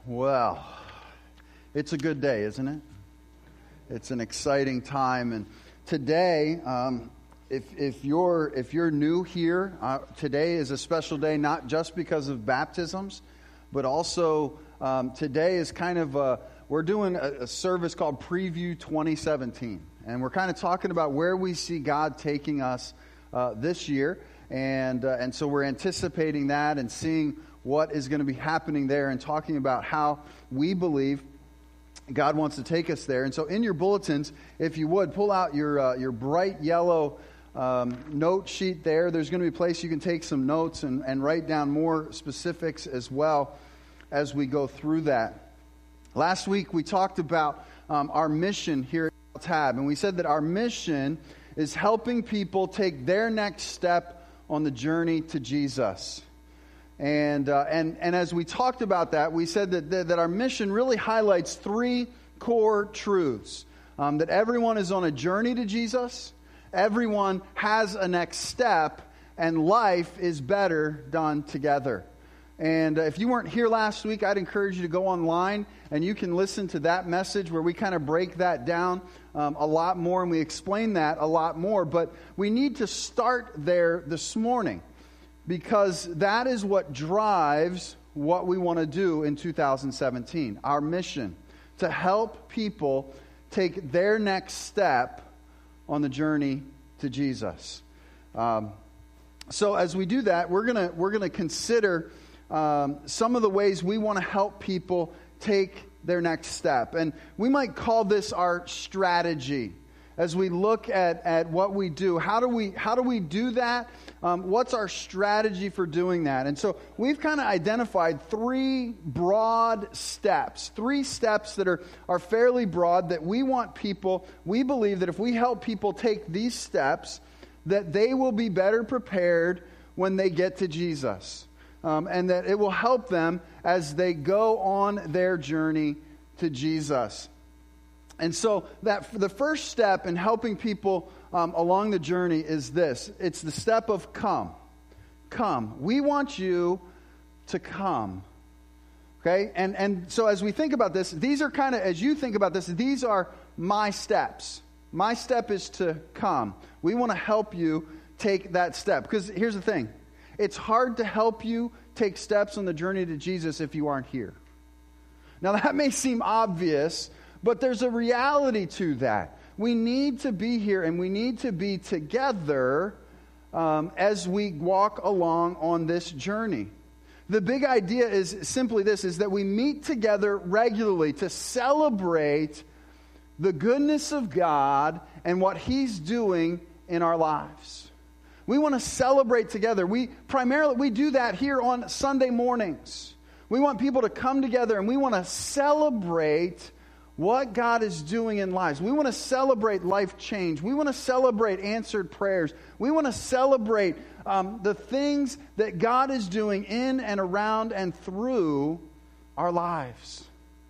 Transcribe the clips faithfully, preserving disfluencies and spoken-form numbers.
Well, it's a good day, isn't it? It's an exciting time, and today, um, if if you're if you're new here, uh, today is a special day, not just because of baptisms, but also um, today is kind of a, we're doing a, a service called Preview twenty seventeen, and we're kind of talking about where we see God taking us uh, this year, and uh, and so we're anticipating that and seeing what is going to be happening there and talking about how we believe God wants to take us there. And so in your bulletins, if you would, pull out your uh, your bright yellow um, note sheet there. There's going to be a place you can take some notes and, and write down more specifics as well as we go through that. Last week we talked about um, our mission here at Tab, and we said that our mission is helping people take their next step on the journey to Jesus. And uh, and and as we talked about that, we said that that, that our mission really highlights three core truths: um, that everyone is on a journey to Jesus, everyone has a next step, and life is better done together. And uh, if you weren't here last week, I'd encourage you to go online and you can listen to that message where we kind of break that down um, a lot more and we explain that a lot more. But we need to start there this morning, because that is what drives what we want to do in two thousand seventeen. Our mission, to help people take their next step on the journey to Jesus. Um, so as we do that, we're gonna we're gonna consider um, some of the ways we want to help people take their next step, and we might call this our strategy. As we look at, at what we do, how do we how do we do that? Um, what's our strategy for doing that? And so we've kind of identified three broad steps, three steps that are, are fairly broad that we want people, we believe that if we help people take these steps, that they will be better prepared when they get to Jesus. Um, and that it will help them as they go on their journey to Jesus. And so that the first step in helping people um, along the journey is this. It's the step of come. Come. We want you to come. Okay? And and so as we think about this, these are kind of, as you think about this, these are my steps. My step is to come. We want to help you take that step. Because here's the thing. It's hard to help you take steps on the journey to Jesus if you aren't here. Now that may seem obvious, but there's a reality to that. We need to be here and we need to be together um, as we walk along on this journey. The big idea is simply this, is that we meet together regularly to celebrate the goodness of God and what He's doing in our lives. We want to celebrate together. We primarily, we do that here on Sunday mornings. We want people to come together and we want to celebrate what God is doing in lives. We want to celebrate life change. We want to celebrate answered prayers. We want to celebrate um, the things that God is doing in and around and through our lives.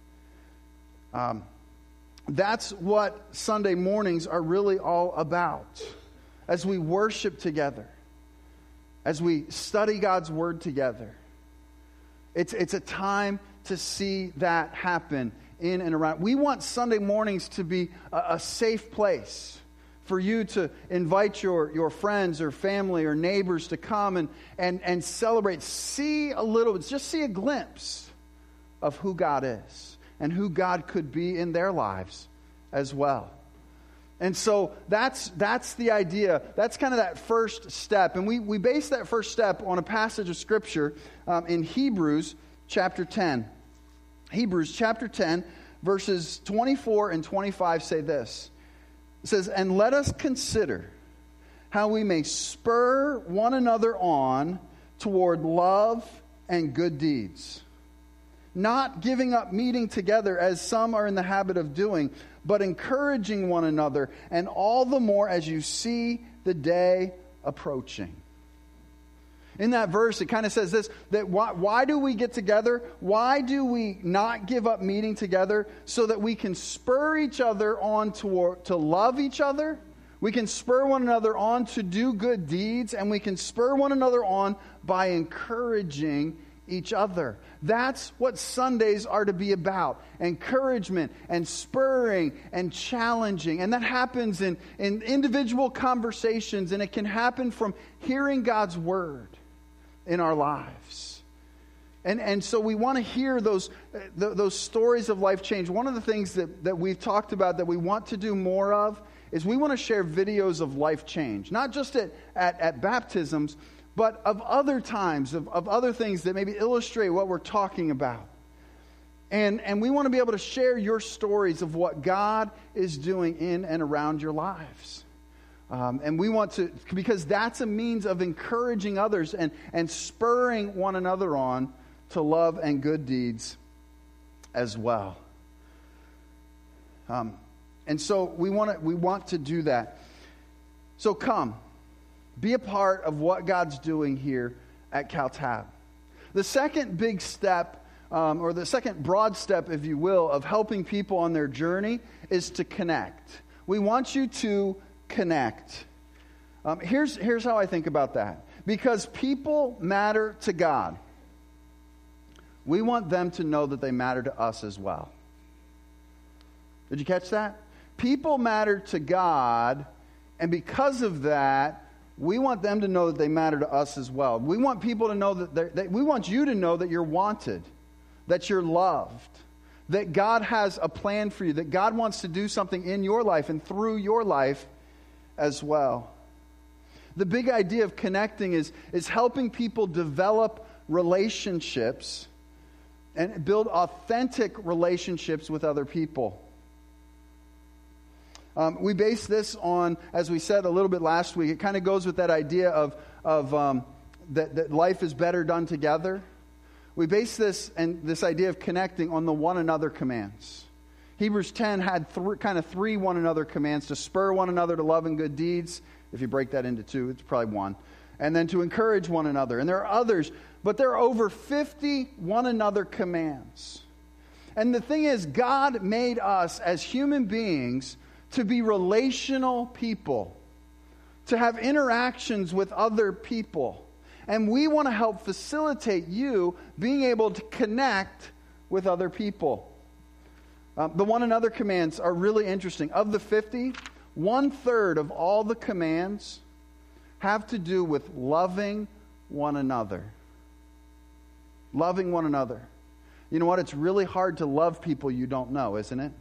Um, that's what Sunday mornings are really all about. As we worship together, as we study God's Word together, it's it's a time to see that happen in and around. We want Sunday mornings to be a, a safe place for you to invite your, your friends or family or neighbors to come and, and, and celebrate. See a little, just see a glimpse of who God is and who God could be in their lives as well. And so that's that's the idea. That's kind of that first step. And we, we base that first step on a passage of Scripture um, in Hebrews chapter ten. Hebrews chapter ten, verses twenty-four and twenty-five say this. It says, "And let us consider how we may spur one another on toward love and good deeds, not giving up meeting together as some are in the habit of doing, but encouraging one another, and all the more as you see the day approaching." In that verse, it kind of says this, that why, why do we get together? Why do we not give up meeting together? So that we can spur each other on to, to love each other. We can spur one another on to do good deeds. And we can spur one another on by encouraging each other. That's what Sundays are to be about. Encouragement and spurring and challenging. And that happens in, in individual conversations, and it can happen from hearing God's word in our lives. And and so we want to hear those, th- those stories of life change. One of the things that, that we've talked about that we want to do more of is we want to share videos of life change. Not just at, at, at baptisms, but of other times, of, of other things that maybe illustrate what we're talking about. And, and we want to be able to share your stories of what God is doing in and around your lives. Um, and we want to, because that's a means of encouraging others and, and spurring one another on to love and good deeds as well. Um, and so we want to, we want to do that. So come. Be a part of what God's doing here at Caltab. The second big step, um, or the second broad step, if you will, of helping people on their journey is to connect. We want you to connect. Um, here's, here's how I think about that. Because people matter to God, we want them to know that they matter to us as well. Did you catch that? People matter to God, and because of that, we want them to know that they matter to us as well. We want people to know that, they're, that we want you to know that you're wanted, that you're loved, that God has a plan for you, that God wants to do something in your life and through your life as well. The big idea of connecting is, is helping people develop relationships and build authentic relationships with other people. Um, we base this on, as we said a little bit last week, it kind of goes with that idea of, of um, that, that life is better done together. We base this and this idea of connecting on the one another commands. Hebrews ten had th- kind of three one another commands: to spur one another to love and good deeds. If you break that into two, it's probably one. And then to encourage one another. And there are others, but there are over fifty one another commands. And the thing is, God made us as human beings to be relational people, to have interactions with other people. And we want to help facilitate you being able to connect with other people. Um, the one another commands are really interesting. Of the fifty, one third of all the commands have to do with loving one another. Loving one another. You know what? It's really hard to love people you don't know, isn't it?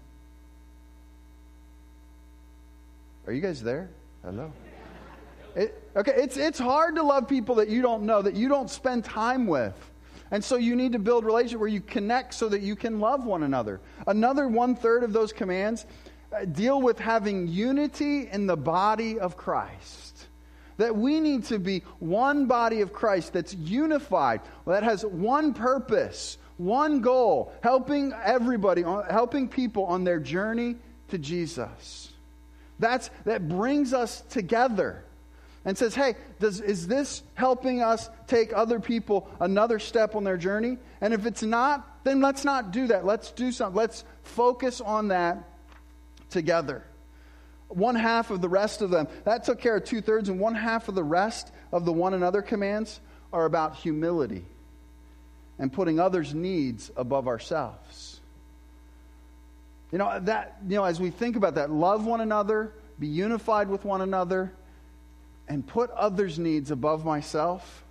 Are you guys there? Hello. It, okay, it's it's hard to love people that you don't know, that you don't spend time with. And so you need to build relationship where you connect so that you can love one another. Another one-third of those commands uh, deal with having unity in the body of Christ. That we need to be one body of Christ that's unified, that has one purpose, one goal, helping everybody, helping people on their journey to Jesus. That's, that brings us together and says, hey, does, is this helping us take other people another step on their journey? And if it's not, then let's not do that. Let's do something. Let's focus on that together. One half of the rest of them, that took care of two-thirds, and one half of the rest of the one another commands are about humility and putting others' needs above ourselves. You know, that, you know, as we think about that, love one another, be unified with one another, and put others' needs above myself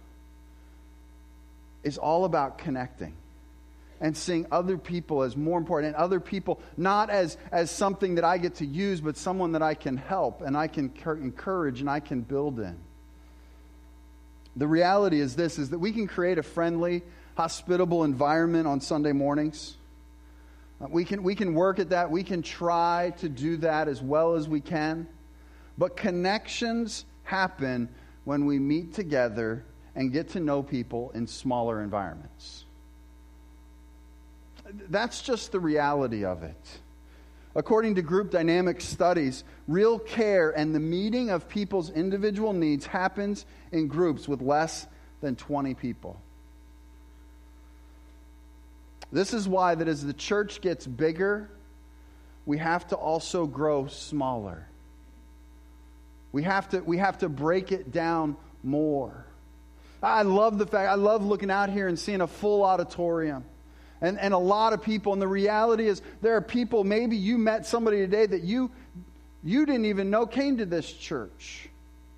is all about connecting and seeing other people as more important, and other people not as, as something that I get to use, but someone that I can help and I can encourage and I can build in. The reality is this, is that we can create a friendly, hospitable environment on Sunday mornings. We can, we can work at that. We can try to do that as well as we can. But connections happen when we meet together and get to know people in smaller environments. That's just the reality of it. According to group dynamic studies, real care and the meeting of people's individual needs happens in groups with less than twenty people. This is why that as the church gets bigger, we have to also grow smaller. We have to, we have to break it down more. I love the fact, I love looking out here and seeing a full auditorium and, and a lot of people. And the reality is there are people, maybe you met somebody today that you you didn't even know came to this church.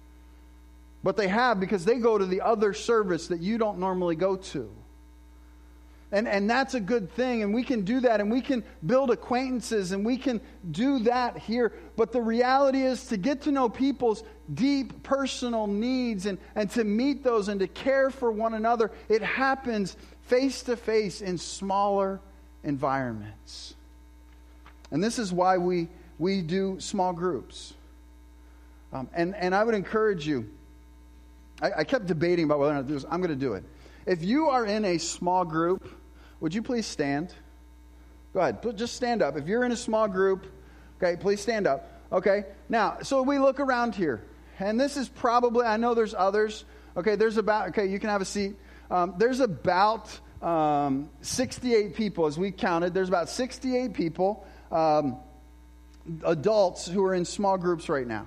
But they have, because they go to the other service that you don't normally go to. And and that's a good thing, and we can do that, and we can build acquaintances, and we can do that here. But the reality is to get to know people's deep personal needs and, and to meet those and to care for one another, it happens face to face in smaller environments. And this is why we, we do small groups. Um, and, and I would encourage you, I, I kept debating about whether or not to do this. I'm going to do it. If you are in a small group, would you please stand? Go ahead. Just stand up. If you're in a small group, okay, please stand up. Okay. Now, so we look around here. And this is probably, I know there's others. Okay, there's about, okay, you can have a seat. Um, there's about um, sixty-eight people, as we counted. There's about sixty-eight people, um, adults, who are in small groups right now.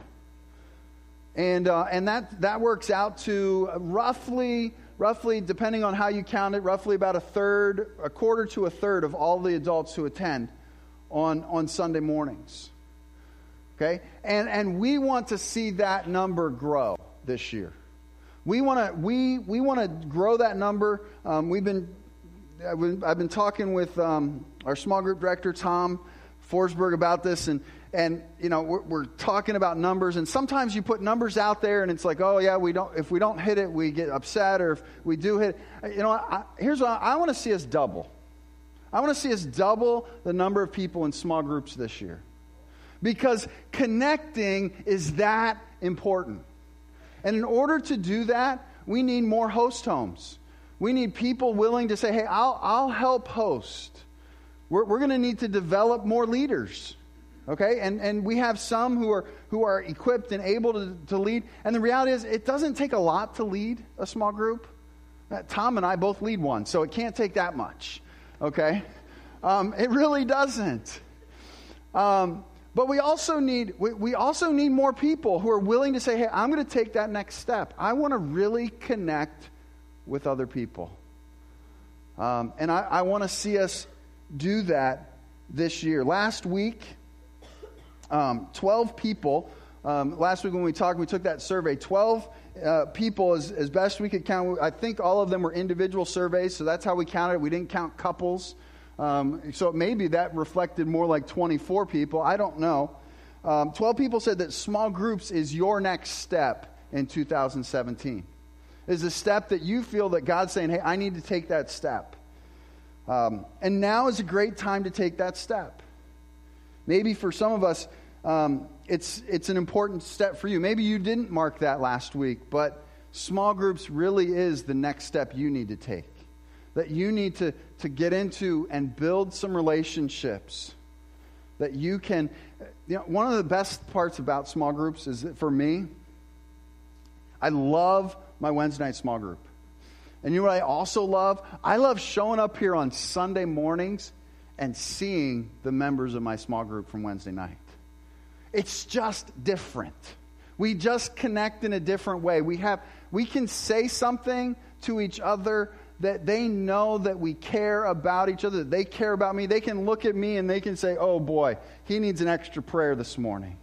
And uh, and that, that works out to roughly... Roughly, depending on how you count it, roughly about a third, a quarter to a third of all the adults who attend on, on Sunday mornings. Okay? And and we want to see that number grow this year. We want to we we want to grow that number. Um, we've been I've been talking with um, our small group director Tom Forsberg about this, and and you know we're, we're talking about numbers, and sometimes you put numbers out there, and it's like, oh yeah, we don't if we don't hit it, we get upset, or if we do hit it, you know, I, here's what I, I want to see us double. I want to see us double the number of people in small groups this year, because connecting is that important. And in order to do that, we need more host homes. We need people willing to say, hey, I'll I'll help host. We're, we're going to need to develop more leaders, okay? And and we have some who are who are equipped and able to, to lead. And the reality is, it doesn't take a lot to lead a small group. Uh, Tom and I both lead one, so it can't take that much, okay? Um, it really doesn't. Um, but we also need we, we also need more people who are willing to say, hey, I'm going to take that next step. I want to really connect with other people, um, and I, I want to see us do that this year. Last week, um, twelve people, um, last week when we talked, we took that survey, twelve uh, people as, as best we could count. I think all of them were individual surveys, so that's how we counted it. We didn't count couples. Um, so maybe that reflected more like twenty-four people. I don't know. Um, twelve people said that small groups is your next step in two thousand seventeen. Is a step that you feel that God's saying, hey, I need to take that step. Um, and now is a great time to take that step. Maybe for some of us, um, it's it's an important step for you. Maybe you didn't mark that last week, but small groups really is the next step you need to take. That you need to, to get into and build some relationships. That you can, you know, one of the best parts about small groups is that for me, I love my Wednesday night small group. And you know what I also love? I love showing up here on Sunday mornings and seeing the members of my small group from Wednesday night. It's just different. We just connect in a different way. We have, we can say something to each other that they know that we care about each other, that they care about me. They can look at me and they can say, oh boy, he needs an extra prayer this morning.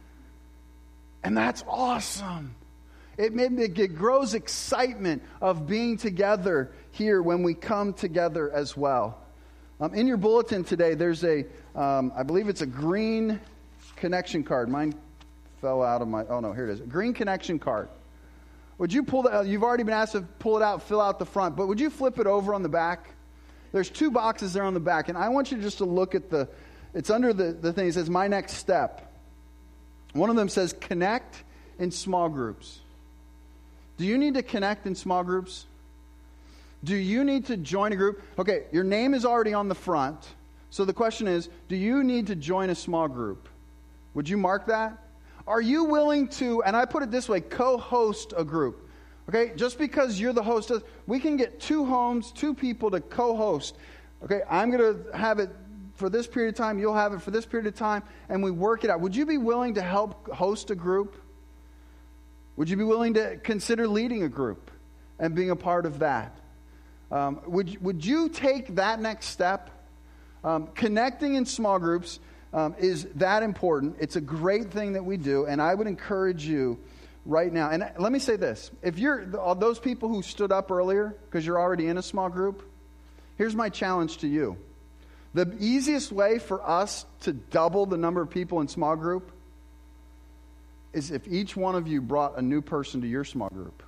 And that's awesome. It, it, it grows excitement of being together here when we come together as well. Um, in your bulletin today, there's a, um, I believe it's a green connection card. Mine fell out of my, oh no, here it is. A green connection card. Would you pull that? You've already been asked to pull it out, fill out the front, but would you flip it over on the back? There's two boxes there on the back, and I want you just to look at the, it's under the, the thing, it says, my next step. One of them says, connect in small groups. Do you need to connect in small groups? Do you need to join a group? Okay, your name is already on the front, so the question is, do you need to join a small group? Would you mark that? Are you willing to, and I put it this way, co-host a group? Okay, just because you're the host, we can get two homes, two people to co-host. Okay, I'm going to have it for this period of time, you'll have it for this period of time, and we work it out. Would you be willing to help host a group? Would you be willing to consider leading a group? and being a part of that. Um, would, would you take that next step? Um, connecting in small groups um, is that important. It's a great thing that we do, and I would encourage you right now. And let me say this. If you're those people who stood up earlier because you're already in a small group, here's my challenge to you. The easiest way for us to double the number of people in small group is if each one of you brought a new person to your small group.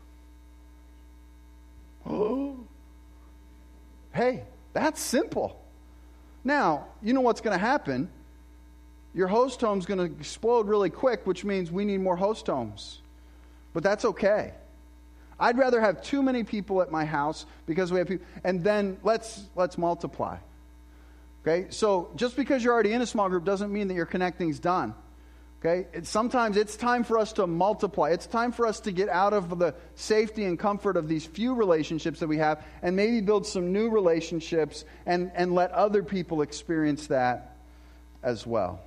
Oh. Hey, that's simple. Now, you know what's going to happen. Your host home's going to explode really quick, which means we need more host homes. But that's okay. I'd rather have too many people at my house because we have people, and then let's let's multiply. Okay? So just because you're already in a small group doesn't mean that your connecting's done. Okay? It, sometimes it's time for us to multiply. It's time for us to get out of the safety and comfort of these few relationships that we have and maybe build some new relationships and, and let other people experience that as well.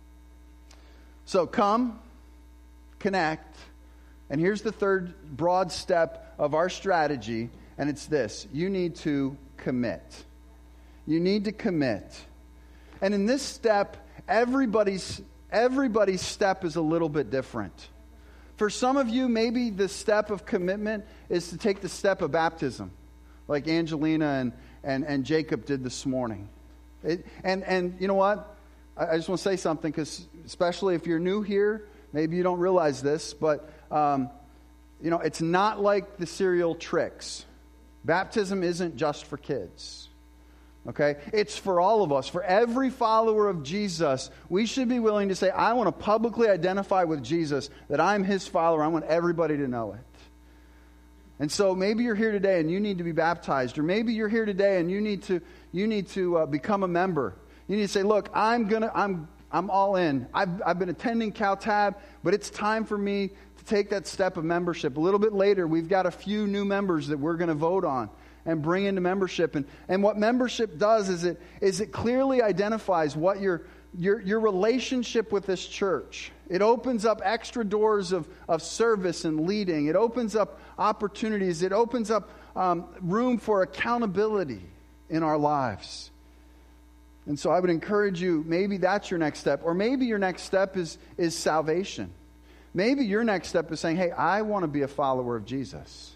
So come, connect, and here's the third broad step of our strategy, and it's this. You need to commit. You need to commit. And in this step, everybody's Everybody's step is a little bit different. For some of you, maybe the step of commitment is to take the step of baptism, like Angelina and, and, and Jacob did this morning. It, and, and you know what? I, I just want to say something, because especially if you're new here, maybe you don't realize this, but um, you know, it's not like the cereal Trix. Baptism isn't just for kids. Okay? It's for all of us. For every follower of Jesus, we should be willing to say, I want to publicly identify with Jesus, that I'm his follower. I want everybody to know it. And so maybe you're here today and you need to be baptized, or maybe you're here today and you need to you need to uh, become a member. You need to say, look, I'm gonna I'm I'm all in. I've I've been attending CalTab, but it's time for me to take that step of membership. A little bit later, we've got a few new members that we're going to vote on and bring into membership. And, and what membership does is it is it clearly identifies what your your your relationship with this church. It opens up extra doors of, of service and leading. It opens up opportunities. It opens up um, room for accountability in our lives. And so I would encourage you, maybe that's your next step. Or maybe your next step is, is salvation. Maybe your next step is saying, hey, I want to be a follower of Jesus.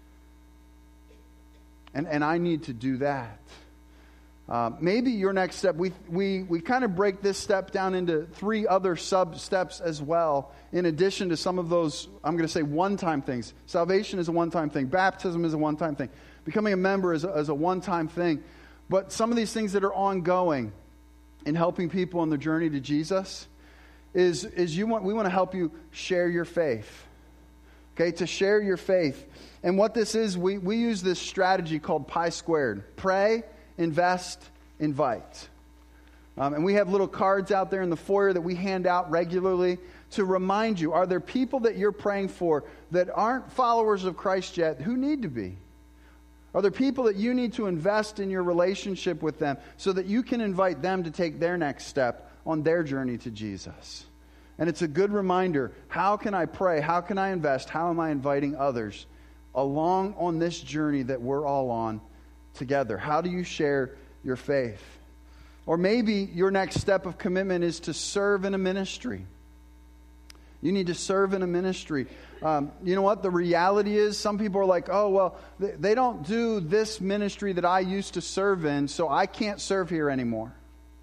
And and I need to do that. Uh, maybe your next step, we we we kind of break this step down into three other sub-steps as well, in addition to some of those, I'm going to say, one-time things. Salvation is a one-time thing. Baptism is a one-time thing. Becoming a member is a, is a one-time thing. But some of these things that are ongoing in helping people on their journey to Jesus is, is you want we want to help you share your faith. Okay, to share your faith. And what this is, we, we use this strategy called Pi Squared. Pray, invest, invite. Um, and we have little cards out there in the foyer that we hand out regularly to remind you, are there people that you're praying for that aren't followers of Christ yet who need to be? Are there people that you need to invest in your relationship with them so that you can invite them to take their next step on their journey to Jesus? And it's a good reminder, how can I pray? How can I invest? How am I inviting others along on this journey that we're all on together? How do you share your faith? Or maybe your next step of commitment is to serve in a ministry. You need to serve in a ministry. Um, you know what? The reality is, some people are like, oh, well, they, they don't do this ministry that I used to serve in, so I can't serve here anymore.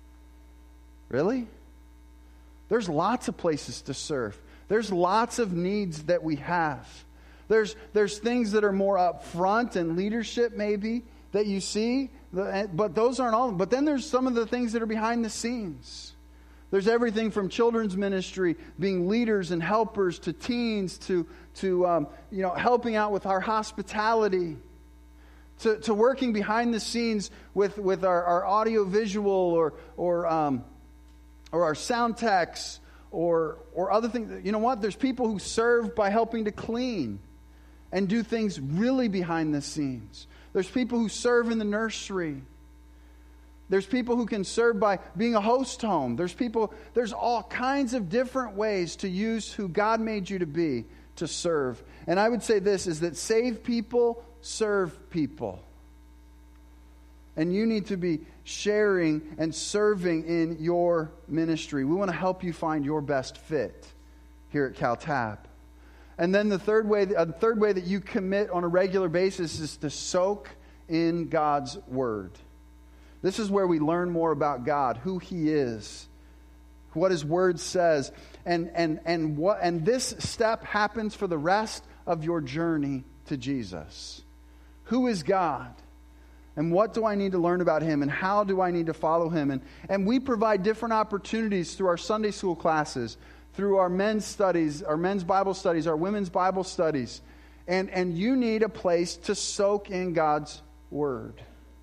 Really? There's lots of places to serve. There's lots of needs that we have. There's there's things that are more up front and leadership maybe that you see, but those aren't all. But then there's some of the things that are behind the scenes. There's everything from children's ministry, being leaders and helpers, to teens, to to um, you know helping out with our hospitality, to to working behind the scenes with with our, our audio visual or or um, or our sound techs or or other things. You know what? There's people who serve by helping to clean and do things really behind the scenes. There's people who serve in the nursery. There's people who can serve by being a host home. There's people, there's all kinds of different ways to use who God made you to be to serve. And I would say this, is that saved people serve people. And you need to be sharing and serving in your ministry. We want to help you find your best fit here at CalTab. And then the third way, the third way that you commit on a regular basis is to soak in God's Word. This is where we learn more about God, who He is, what His Word says, and and and what and this step happens for the rest of your journey to Jesus. Who is God? And what do I need to learn about Him? And how do I need to follow Him? And, and we provide different opportunities through our Sunday school classes, through our men's studies, our men's Bible studies, our women's Bible studies. And, and you need a place to soak in God's Word.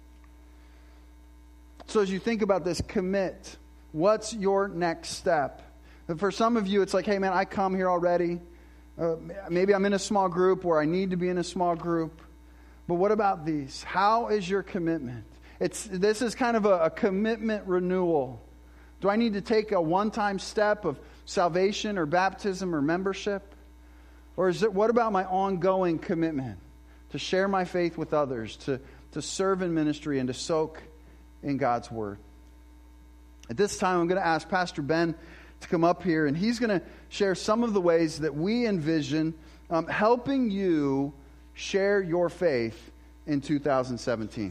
So as you think about this, commit. What's your next step? And for some of you, it's like, hey man, I come here already. Uh, maybe I'm in a small group where I need to be in a small group. But what about these? How is your commitment? It's this is kind of a, a commitment renewal. Do I need to take a one-time step of salvation or baptism or membership? Or is it what about my ongoing commitment to share my faith with others, to, to serve in ministry, and to soak in God's Word? At this time, I'm going to ask Pastor Ben to come up here, and he's going to share some of the ways that we envision um, helping you share your faith in two thousand seventeen.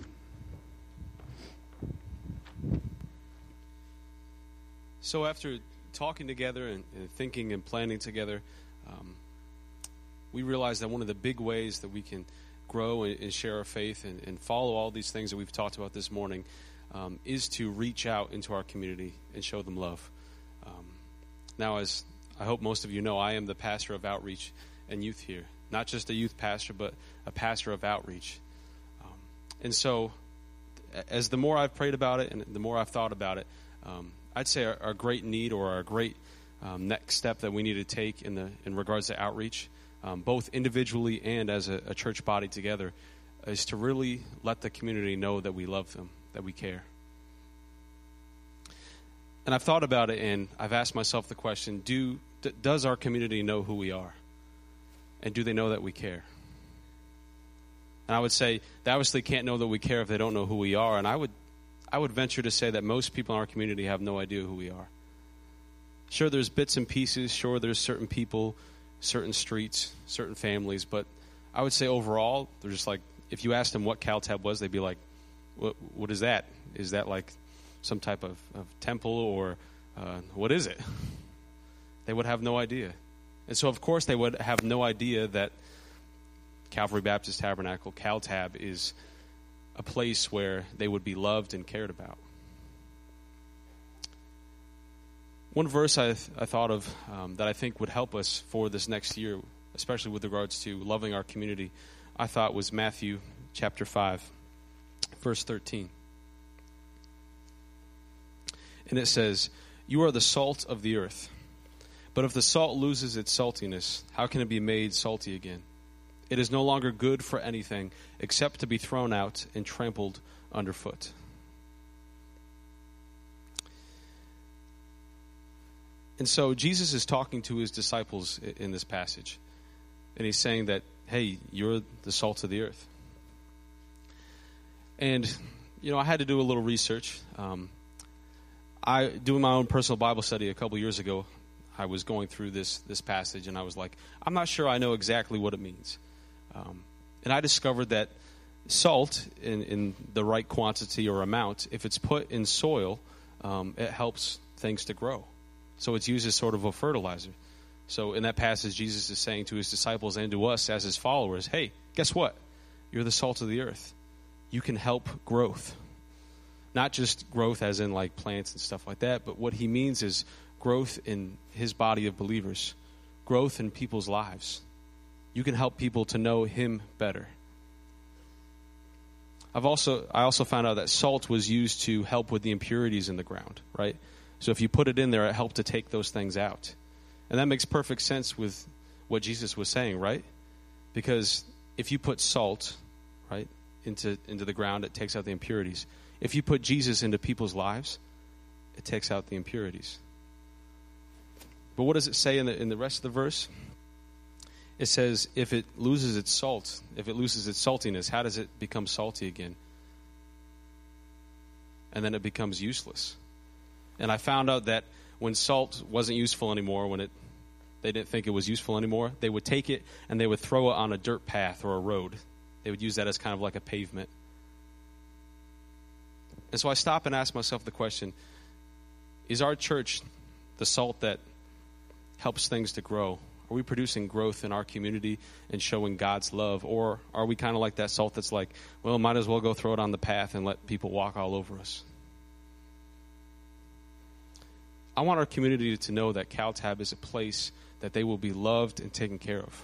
So after talking together and, and thinking and planning together, um, we realized that one of the big ways that we can grow and, and share our faith and, and follow all these things that we've talked about this morning um, is to reach out into our community and show them love. Um, now, as I hope most of you know, I am the pastor of outreach and youth here. Not just a youth pastor, but a pastor of outreach. Um, and so, as the more I've prayed about it and the more I've thought about it, um, I'd say our, our great need or our great um, next step that we need to take in the in regards to outreach, um, both individually and as a, a church body together, is to really let the community know that we love them, that we care. And I've thought about it, and I've asked myself the question: Do d- does our community know who we are? And do they know that we care? And I would say they obviously can't know that we care if they don't know who we are. And I would I would venture to say that most people in our community have no idea who we are. Sure, there's bits and pieces. Sure, there's certain people, certain streets, certain families. But I would say overall, they're just like, if you asked them what CalTab was, they'd be like, what, what is that? Is that like some type of, of temple or uh, what is it? They would have no idea. And so, of course, they would have no idea that Calvary Baptist Tabernacle, CalTab, is a place where they would be loved and cared about. One verse I, th- I thought of um, that I think would help us for this next year, especially with regards to loving our community, I thought was Matthew chapter five, verse thirteen. And it says, "You are the salt of the earth. But if the salt loses its saltiness, how can it be made salty again? It is no longer good for anything except to be thrown out and trampled underfoot." And so Jesus is talking to his disciples in this passage. And he's saying that, hey, you're the salt of the earth. And, you know, I had to do a little research. Um, I doing my own personal Bible study a couple years ago, I was going through this this passage, and I was like, I'm not sure I know exactly what it means. Um, and I discovered that salt, in, in the right quantity or amount, if it's put in soil, um, it helps things to grow. So it's used as sort of a fertilizer. So in that passage, Jesus is saying to his disciples and to us as his followers, hey, guess what? You're the salt of the earth. You can help growth. Not just growth as in like plants and stuff like that, but what he means is growth in his body of believers, growth in people's lives. You can help people to know him better. I've also I also found out that salt was used to help with the impurities in the ground, right? So if you put it in there, it helped to take those things out. And that makes perfect sense with what Jesus was saying, right? Because if you put salt, right, into into the ground, it takes out the impurities. If you put Jesus into people's lives, it takes out the impurities. But what does it say in the in the rest of the verse? it says if it loses its salt, if it loses its saltiness, how does it become salty again? And then it becomes useless. And I found out that when salt wasn't useful anymore, when it they didn't think it was useful anymore, they would take it and they would throw it on a dirt path or a road. They would use that as kind of like a pavement. And so I stop and ask myself the question, is our church the salt that helps things to grow? Are we producing growth in our community and showing God's love? Or are we kind of like that salt that's like, well, might as well go throw it on the path and let people walk all over us? I want our community to know that CalTab is a place that they will be loved and taken care of.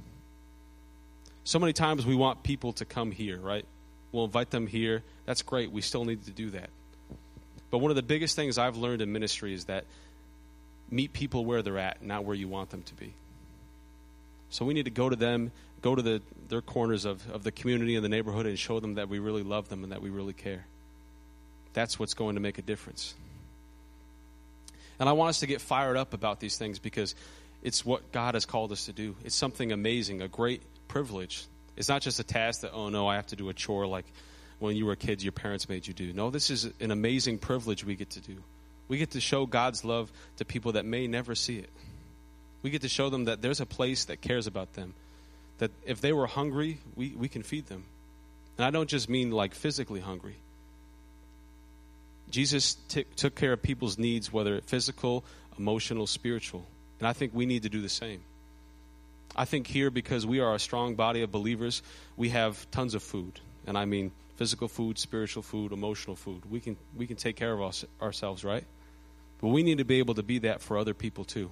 So many times we want people to come here, right? We'll invite them here. That's great. We still need to do that. But one of the biggest things I've learned in ministry is that meet people where they're at, not where you want them to be. So we need to go to them, go to the, their corners of, of the community and the neighborhood and show them that we really love them and that we really care. That's what's going to make a difference. And I want us to get fired up about these things because it's what God has called us to do. It's something amazing, a great privilege. It's not just a task that, oh, no, I have to do a chore like when you were kids, your parents made you do. No, this is an amazing privilege we get to do. We get to show God's love to people that may never see it. We get to show them that there's a place that cares about them, that if they were hungry, we, we can feed them. And I don't just mean like physically hungry. Jesus t- took care of people's needs, whether physical, emotional, spiritual. And I think we need to do the same. I think here, because we are a strong body of believers, we have tons of food. And I mean physical food, spiritual food, emotional food. We can we can take care of us, ourselves, right? But we need to be able to be that for other people too.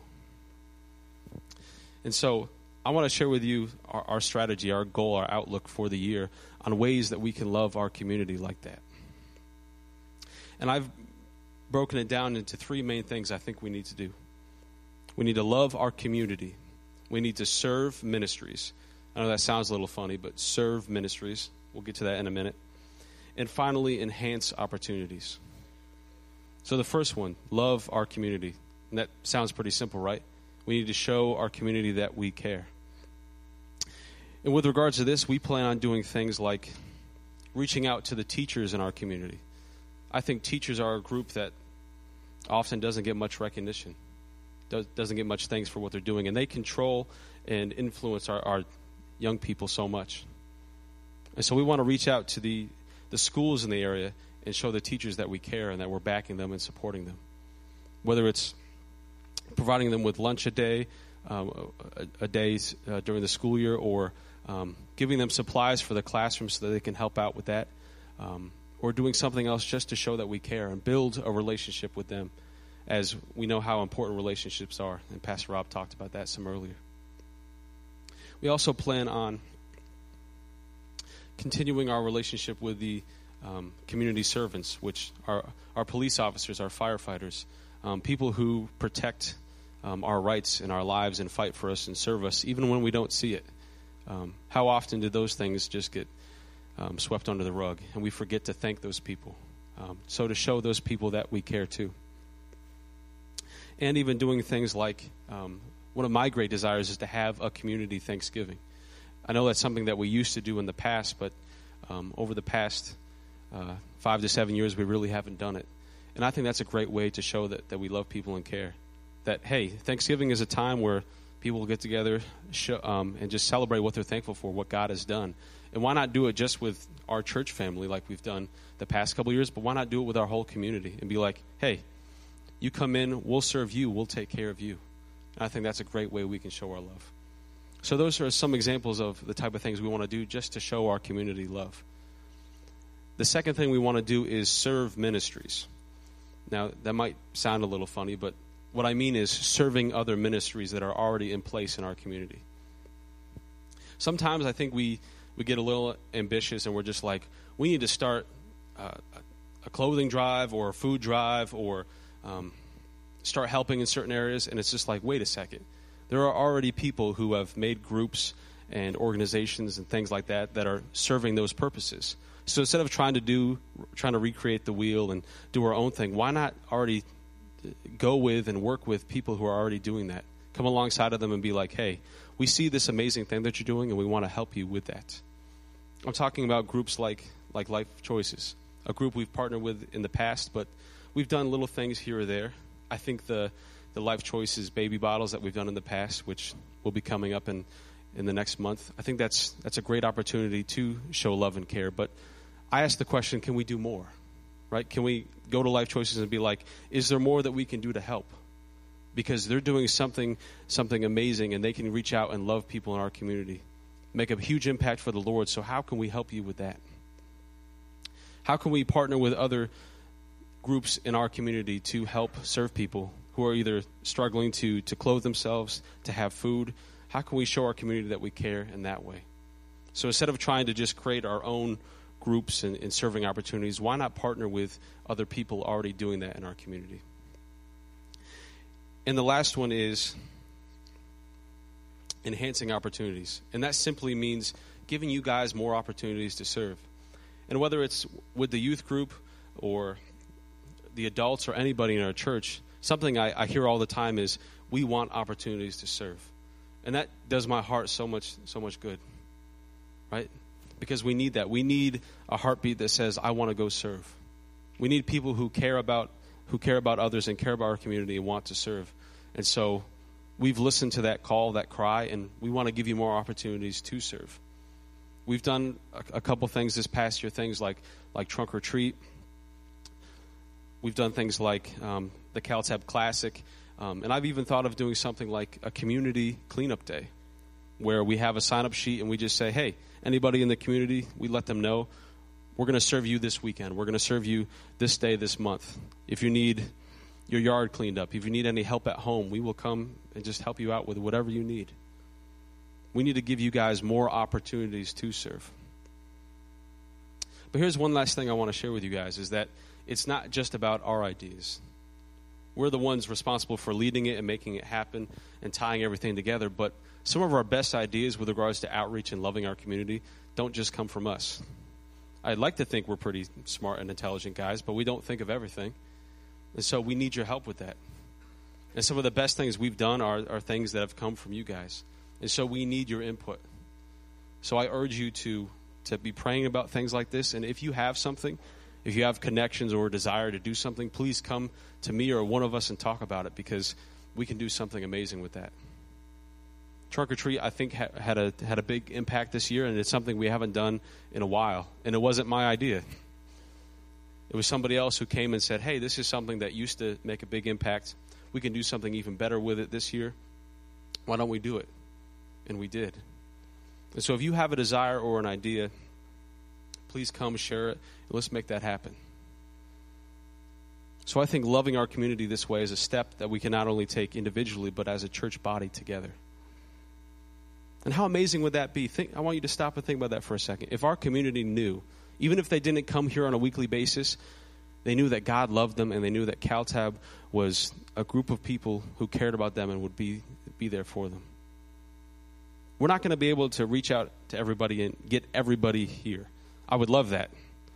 And so I want to share with you our, our strategy, our goal, our outlook for the year on ways that we can love our community like that. And I've broken it down into three main things I think we need to do. We need to love our community. We need to serve ministries. I know that sounds a little funny, but serve ministries. We'll get to that in a minute. And finally, enhance opportunities. So the first one, love our community. And that sounds pretty simple, right? We need to show our community that we care. And with regards to this, we plan on doing things like reaching out to the teachers in our community. I think teachers are a group that often doesn't get much recognition, does, doesn't get much thanks for what they're doing, and they control and influence our, our young people so much. And so we want to reach out to the, the schools in the area and show the teachers that we care and that we're backing them and supporting them. Whether it's providing them with lunch a day, um, a, a day uh, during the school year, or um, giving them supplies for the classroom so that they can help out with that, um, or doing something else just to show that we care and build a relationship with them, as we know how important relationships are. And Pastor Rob talked about that some earlier. We also plan on continuing our relationship with the um, community servants, which are our police officers, our firefighters, um, people who protect um, our rights in our lives and fight for us and serve us, even when we don't see it. Um, how often do those things just get um, swept under the rug, and we forget to thank those people? Um, so to show those people that we care too. And even doing things like, um, one of my great desires is to have a community Thanksgiving. I know that's something that we used to do in the past, but um, over the past uh, five to seven years, we really haven't done it. And I think that's a great way to show that, that we love people and care. That, hey, Thanksgiving is a time where people will get together show, um, and just celebrate what they're thankful for, what God has done. And why not do it just with our church family like we've done the past couple of years, but why not do it with our whole community and be like, hey, you come in, we'll serve you, we'll take care of you. And I think that's a great way we can show our love. So those are some examples of the type of things we want to do just to show our community love. The second thing we want to do is serve ministries. Now, that might sound a little funny, but what I mean is serving other ministries that are already in place in our community. Sometimes I think we, we get a little ambitious and we're just like, we need to start uh, a clothing drive or a food drive or um, start helping in certain areas. And it's just like, wait a second. There are already people who have made groups and organizations and things like that that are serving those purposes. So instead of trying to do, trying to recreate the wheel and do our own thing, why not already go with and work with people who are already doing that? Come alongside of them and be like, hey, we we see this amazing thing that you're doing, and we want to help you with that. I'm talking about groups like, like Life Choices, a group we've partnered with in the past, but we've done little things here or there. I think the, the Life Choices baby bottles that we've done in the past, which will be coming up in, in the next month, I think that's that's a great opportunity to show love and care. But I ask the question, can we do more? Right? Can we go to Life Choices and be like, is there more that we can do to help? Because they're doing something something amazing, and they can reach out and love people in our community, make a huge impact for the Lord. So how can we help you with that? How can we partner with other groups in our community to help serve people who are either struggling to, to clothe themselves, to have food? How can we show our community that we care in that way? So instead of trying to just create our own groups and, and serving opportunities, why not partner with other people already doing that in our community? And the last one is enhancing opportunities. And that simply means giving you guys more opportunities to serve. And whether it's with the youth group or the adults or anybody in our church, something I, I hear all the time is we want opportunities to serve. And that does my heart so much, so much good, right? Because we need that. We need a heartbeat that says, I want to go serve. We need people who care about who care about others and care about our community and want to serve. And so we've listened to that call, that cry, and we want to give you more opportunities to serve. We've done a, a couple things this past year, things like, like Trunk or Treat. We've done things like um, the CalTab Classic. Um, and I've even thought of doing something like a community cleanup day where we have a sign-up sheet and we just say, hey, anybody in the community, we let them know, we're going to serve you this weekend. We're going to serve you this day, this month. If you need your yard cleaned up, if you need any help at home, we will come and just help you out with whatever you need. We need to give you guys more opportunities to serve. But here's one last thing I want to share with you guys, is that it's not just about our ideas. We're the ones responsible for leading it and making it happen and tying everything together. But some of our best ideas with regards to outreach and loving our community don't just come from us. I'd like to think we're pretty smart and intelligent guys, but we don't think of everything. And so we need your help with that. And some of the best things we've done are, are things that have come from you guys. And so we need your input. So I urge you to, to be praying about things like this. And if you have something, if you have connections or a desire to do something, please come to me or one of us and talk about it, because we can do something amazing with that. Trunk or Treat, I think, ha- had a had a big impact this year, and it's something we haven't done in a while. And it wasn't my idea. It was somebody else who came and said, hey, this is something that used to make a big impact. We can do something even better with it this year. Why don't we do it? And we did. And so if you have a desire or an idea, please come share it, and let's make that happen. So I think loving our community this way is a step that we can not only take individually, but as a church body together. And how amazing would that be? Think, I want you to stop and think about that for a second. If our community knew, even if they didn't come here on a weekly basis, they knew that God loved them, and they knew that CalTab was a group of people who cared about them and would be, be there for them. We're not going to be able to reach out to everybody and get everybody here. I would love that.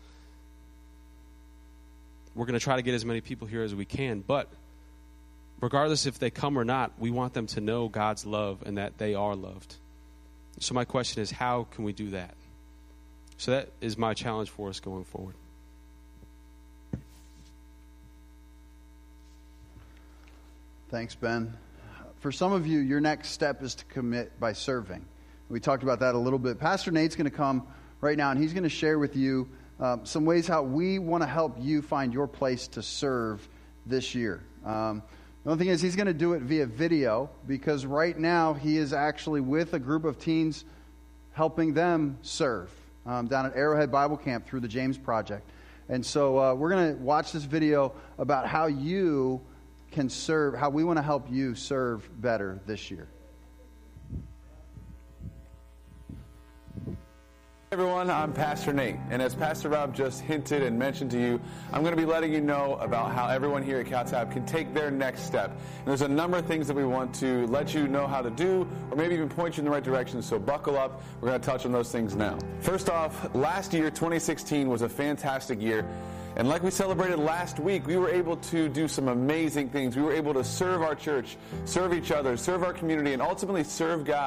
We're going to try to get as many people here as we can, but regardless if they come or not, we want them to know God's love and that they are loved. So my question is, how can we do that? So that is my challenge for us going forward. Thanks, Ben. For some of you, your next step is to commit by serving. We talked about that a little bit. Pastor Nate's going to come right now, and he's going to share with you um, some ways how we want to help you find your place to serve this year. Um, the only thing is he's going to do it via video, because right now he is actually with a group of teens helping them serve um, down at Arrowhead Bible Camp through the James Project. And so uh, we're going to watch this video about how you can serve, how we want to help you serve better this year. Hey everyone, I'm Pastor Nate, and as Pastor Rob just hinted and mentioned to you, I'm going to be letting you know about how everyone here at CalTab can take their next step. And there's a number of things that we want to let you know how to do, or maybe even point you in the right direction, so buckle up. We're going to touch on those things now. First off, last year, twenty sixteen, was a fantastic year. And like we celebrated last week, we were able to do some amazing things. We were able to serve our church, serve each other, serve our community, and ultimately serve God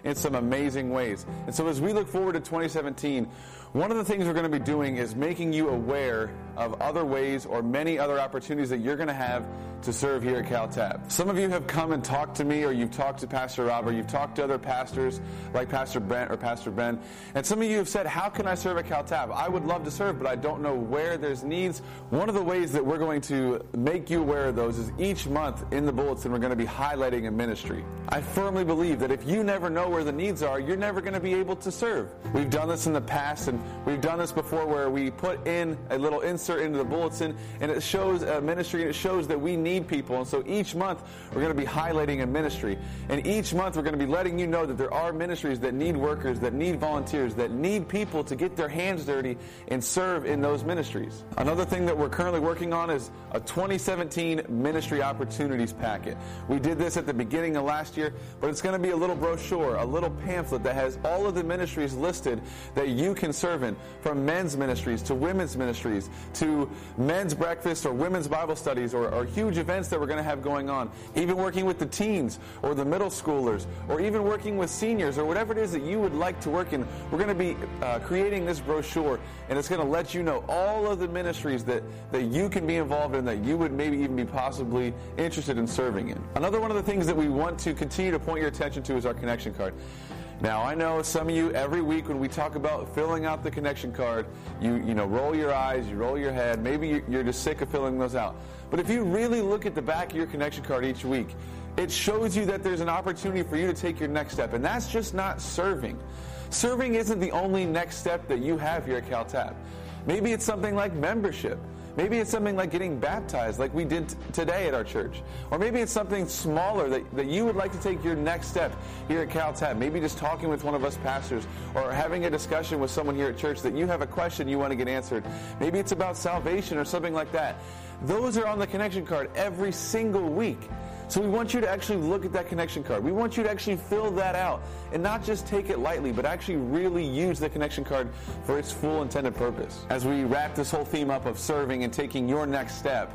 in some amazing ways. And so as we look forward to twenty seventeen, one of the things we're going to be doing is making you aware of other ways or many other opportunities that you're going to have to serve here at CalTab. Some of you have come and talked to me, or you've talked to Pastor Rob, or you've talked to other pastors like Pastor Brent or Pastor Ben, and some of you have said, how can I serve at CalTab? I would love to serve, but I don't know where there's needs. One of the ways that we're going to make you aware of those is each month in the bulletin we're going to be highlighting a ministry. I firmly believe that if you never know where the needs are, you're never going to be able to serve. We've done this in the past, and we've done this before where we put in a little insert into the bulletin, and it shows a ministry, and it shows that we need people. And so each month we're going to be highlighting a ministry, and each month we're going to be letting you know that there are ministries that need workers, that need volunteers, that need people to get their hands dirty and serve in those ministries. Another thing that we're currently working on is a twenty seventeen ministry opportunities packet. We did this at the beginning of last year, but it's going to be a little brochure, a little pamphlet that has all of the ministries listed that you can serve in, from men's ministries to women's ministries to men's breakfast or women's Bible studies or, or huge events that we're going to have going on, even working with the teens or the middle schoolers, or even working with seniors, or whatever it is that you would like to work in. We're going to be uh, creating this brochure, and it's going to let you know all of the ministries that, that you can be involved in, that you would maybe even be possibly interested in serving in. Another one of the things that we want to continue to point your attention to is our connection card. Now, I know some of you, every week when we talk about filling out the connection card, you you know roll your eyes, you roll your head. Maybe you're just sick of filling those out. But if you really look at the back of your connection card each week, it shows you that there's an opportunity for you to take your next step. And that's just not serving. Serving isn't the only next step that you have here at CalTab. Maybe it's something like membership. Maybe it's something like getting baptized like we did t- today at our church. Or maybe it's something smaller that, that you would like to take your next step here at CalTab. Maybe just talking with one of us pastors, or having a discussion with someone here at church that you have a question you want to get answered. Maybe it's about salvation or something like that. Those are on the connection card every single week. So we want you to actually look at that connection card. We want you to actually fill that out and not just take it lightly, but actually really use the connection card for its full intended purpose. As we wrap this whole theme up of serving and taking your next step,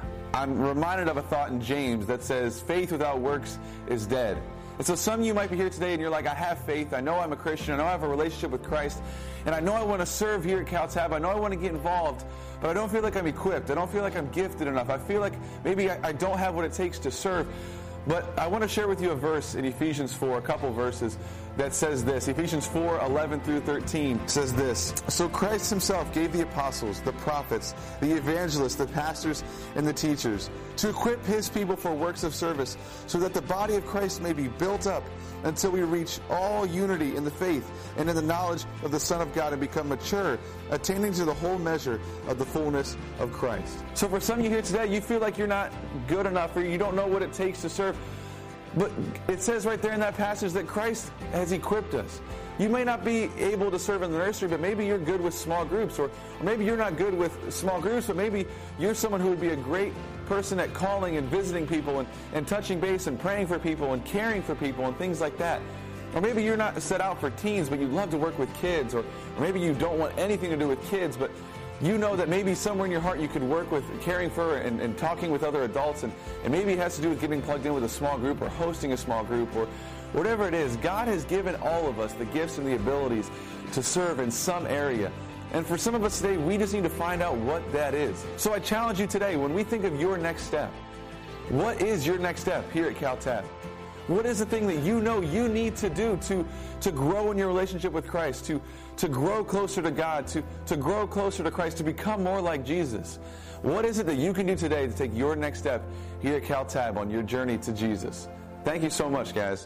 I'm reminded of a thought in James that says, faith without works is dead. And so some of you might be here today and you're like, I have faith, I know I'm a Christian, I know I have a relationship with Christ, and I know I want to serve here at CalTab, I know I want to get involved, but I don't feel like I'm equipped, I don't feel like I'm gifted enough, I feel like maybe I, I don't have what it takes to serve. But I want to share with you a verse in Ephesians four, a couple verses, that says this. Ephesians four, eleven through thirteen says this. So Christ himself gave the apostles, the prophets, the evangelists, the pastors, and the teachers to equip his people for works of service, so that the body of Christ may be built up until we reach all unity in the faith and in the knowledge of the Son of God and become mature, attaining to the whole measure of the fullness of Christ. So for some of you here today, you feel like you're not good enough, or you don't know what it takes to serve. But it says right there in that passage that Christ has equipped us. You may not be able to serve in the nursery, but maybe you're good with small groups, or, or maybe you're not good with small groups, but maybe you're someone who would be a great person at calling and visiting people and, and touching base and praying for people and caring for people and things like that. Or maybe you're not set out for teens, but you love to work with kids, or, or maybe you don't want anything to do with kids, but you know that maybe somewhere in your heart you could work with caring for and, and talking with other adults, and, and maybe it has to do with getting plugged in with a small group or hosting a small group or whatever it is. God has given all of us the gifts and the abilities to serve in some area. And for some of us today, we just need to find out what that is. So I challenge you today, when we think of your next step, what is your next step here at CalTab? What is the thing that you know you need to do to, to grow in your relationship with Christ, to, to grow closer to God, to, to grow closer to Christ, to become more like Jesus? What is it that you can do today to take your next step here at CalTab on your journey to Jesus? Thank you so much, guys.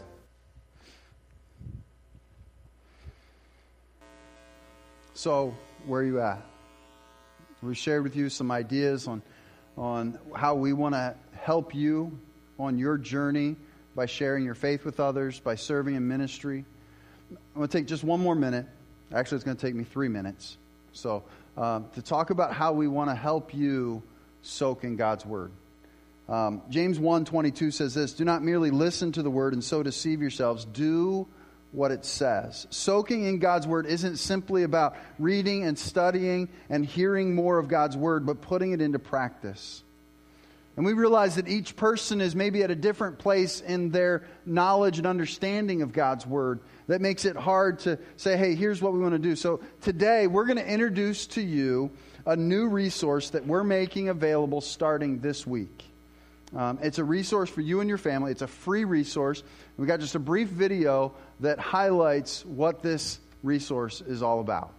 So, where are you at? We shared with you some ideas on, on how we want to help you on your journey by sharing your faith with others, by serving in ministry. I'm going to take just one more minute. Actually, it's going to take me three minutes. So, um, to talk about how we want to help you soak in God's Word. Um, James one twenty-two says this, do not merely listen to the Word and so deceive yourselves. Do what it says. Soaking in God's Word isn't simply about reading and studying and hearing more of God's Word, but putting it into practice. And we realize that each person is maybe at a different place in their knowledge and understanding of God's Word. That makes it hard to say, hey, here's what we want to do. So today we're going to introduce to you a new resource that we're making available starting this week. Um, it's a resource for you and your family. It's a free resource. We've got just a brief video that highlights what this resource is all about.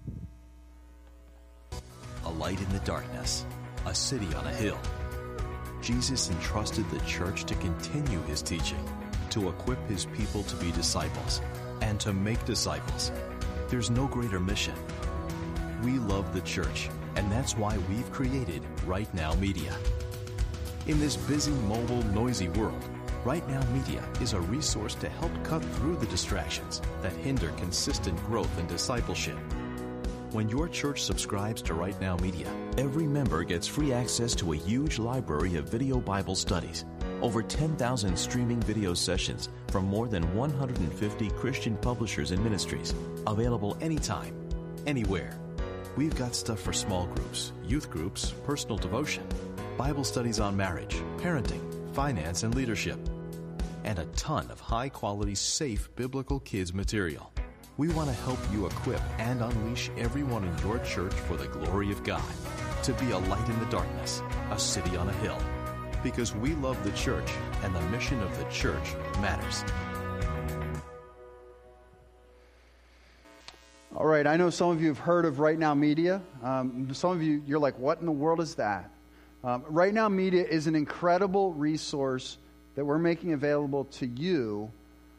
A light in the darkness, a city on a hill. Jesus entrusted the church to continue his teaching, to equip his people to be disciples, and to make disciples. There's no greater mission. We love the church, and that's why we've created Right Now Media. In this busy, mobile, noisy world, Right Now Media is a resource to help cut through the distractions that hinder consistent growth and discipleship. When your church subscribes to Right Now Media, every member gets free access to a huge library of video Bible studies, over ten thousand streaming video sessions from more than one hundred fifty Christian publishers and ministries, available anytime, anywhere. We've got stuff for small groups, youth groups, personal devotion, Bible studies on marriage, parenting, finance, and leadership, and a ton of high-quality, safe biblical kids material. We want to help you equip and unleash everyone in your church for the glory of God, to be a light in the darkness, a city on a hill. Because we love the church, and the mission of the church matters. All right, I know some of you have heard of Right Now Media. Um, some of you, you're like, what in the world is that? Um, Right Now Media is an incredible resource that we're making available to you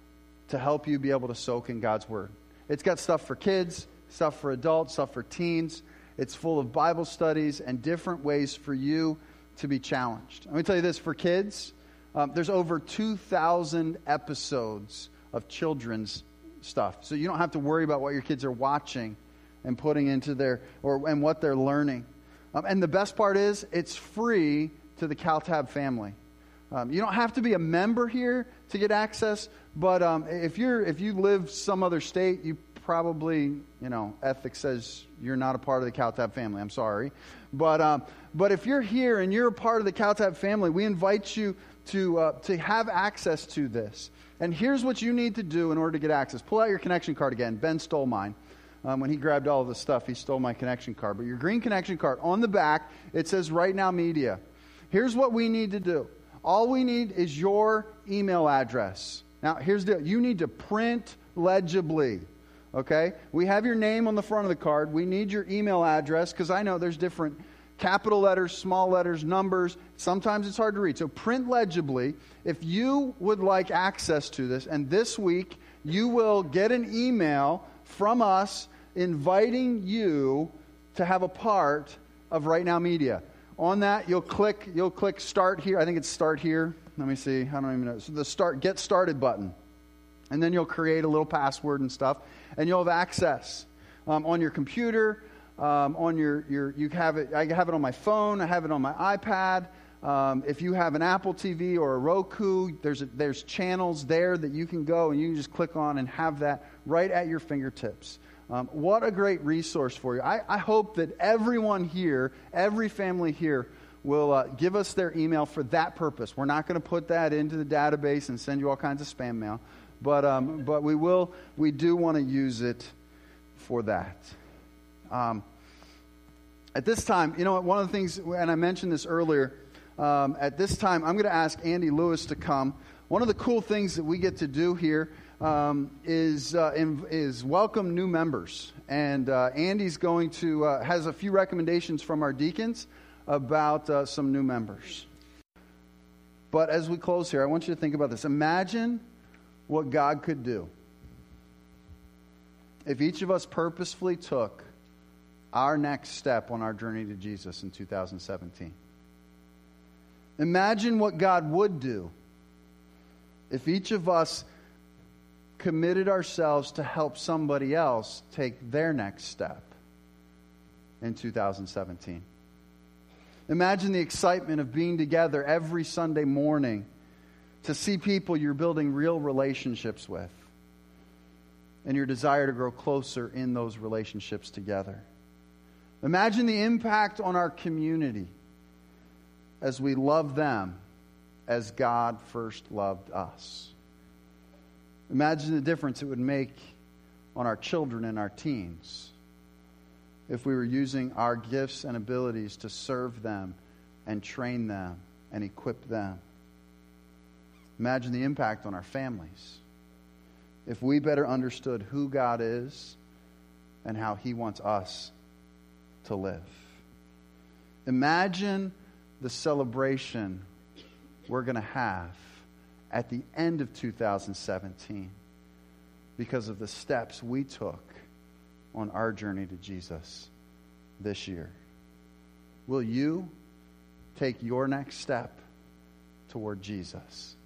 to help you be able to soak in God's Word. It's got stuff for kids, stuff for adults, stuff for teens. It's full of Bible studies and different ways for you to be challenged. Let me tell you this, for kids, um, there's over two thousand episodes of children's stuff. So you don't have to worry about what your kids are watching and putting into their, or and what they're learning. Um, and the best part is, it's free to the CalTab family. Um, you don't have to be a member here to get access, but um, if you're if you live some other state, you probably, you know, ethics says you're not a part of the CalTab family. I'm sorry. But um, but if you're here and you're a part of the CalTab family, we invite you to uh, to have access to this. And here's what you need to do in order to get access. Pull out your connection card again. Ben stole mine. Um, when he grabbed all of the stuff, he stole my connection card. But your green connection card, on the back, it says Right Now Media. Here's what we need to do. All we need is your email address. Now, here's the deal. You need to print legibly, okay? We have your name on the front of the card. We need your email address because I know there's different capital letters, small letters, numbers. Sometimes it's hard to read. So print legibly. If you would like access to this, and this week you will get an email from us inviting you to have a part of Right Now Media. On that, you'll click you'll click Start Here. I think it's Start Here. Let me see. I don't even know. So the start Get Started button. And then you'll create a little password and stuff. And you'll have access um, on your computer, um, on your, your, you have it, I have it on my phone, I have it on my iPad. Um, if you have an Apple T V or a Roku, there's a, there's channels there that you can go and you can just click on and have that right at your fingertips. Um, what a great resource for you. I, I hope that everyone here, every family here, will uh, give us their email for that purpose. We're not going to put that into the database and send you all kinds of spam mail, but um, but we will. We do want to use it for that. Um, at this time, you know what? One of the things, and I mentioned this earlier. Um, at this time, I'm going to ask Andy Lewis to come. One of the cool things that we get to do here um, is uh, in, is welcome new members, and uh, Andy's going to uh, has a few recommendations from our deacons about uh, some new members. But as we close here, I want you to think about this. Imagine what God could do if each of us purposefully took our next step on our journey to Jesus in two thousand seventeen. Imagine what God would do if each of us committed ourselves to help somebody else take their next step in two thousand seventeen. Imagine the excitement of being together every Sunday morning to see people you're building real relationships with, and your desire to grow closer in those relationships together. Imagine the impact on our community as we love them as God first loved us. Imagine the difference it would make on our children and our teens if we were using our gifts and abilities to serve them and train them and equip them. Imagine the impact on our families if we better understood who God is and how He wants us to live. Imagine the celebration we're going to have at the end of two thousand seventeen because of the steps we took on our journey to Jesus this year. Will you take your next step toward Jesus?